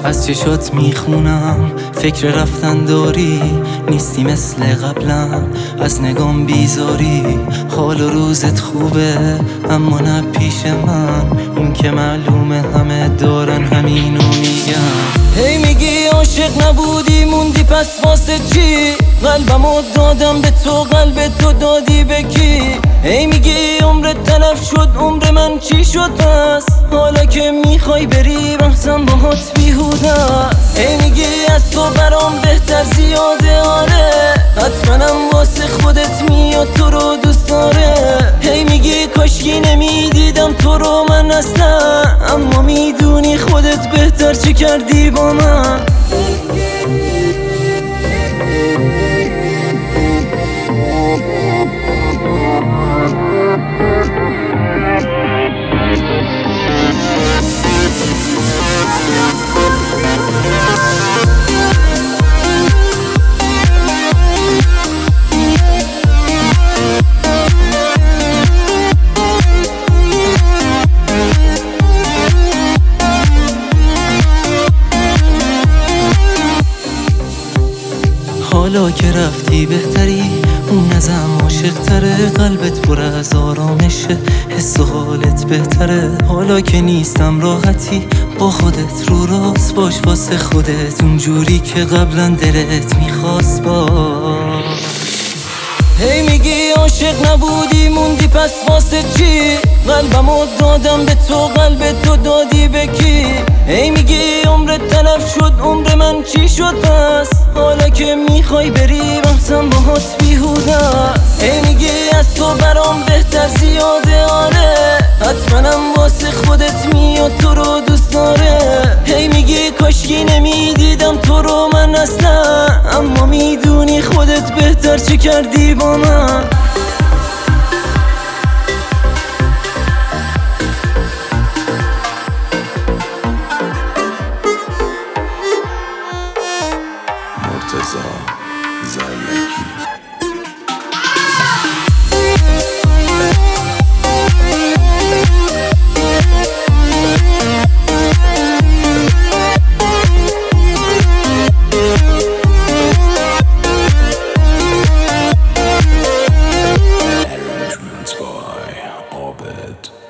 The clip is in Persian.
از چشات میخونم فکر رفتن داری، نیستی مثل قبلم از نگام بیزاری. حال و روزت خوبه اما نه پیش من، این که معلومه همه دارن همینو میگن. هی میگی عاشق نبودی موندی پس واسه چی؟ قلبمو دادم به تو، قلب تو دادی به کی؟ هی میگی عمرت تلف شد، عمر من چی شد پس؟ حالا که میخوای بری بحثم باهات بیهوده است. هی میگی از تو برام بهتر زیاده، آره حتماًم واسه خودت میاد تو رو دوست داره. هی میگی کاشکی نمیدیدم تو رو من اصلا، اما میدونی خودت بهتر چی کردی با من. حالا که رفتی بهتری، اون ازم عاشق تره، قلبت پر از آرامشه، حس و حالت بهتره. حالا که نیستم راحتی با خودت، رو راست باش واسه خودت اونجوری که قبلا دلت میخواست باش. هی میگی عاشق نبودی موندی پس واسه چی؟ قلبمو دادم به تو، قلب تو دادی به کی؟ هی میگی عمرت تلف شد، عمر من چی شد پس؟ حالا که میخوای بری بحثم باهات بیهوده است. هی میگی از تو برام بهتر زیاده، آره حتماًم واسه خودت میاد تو رو دوست داره. هی میگی کاشکی نمیدیدم تو رو من اصلا، اما میدونی خودت بهتر چی کردی با من. مرتضی زرکی. Arrangements by Orbit.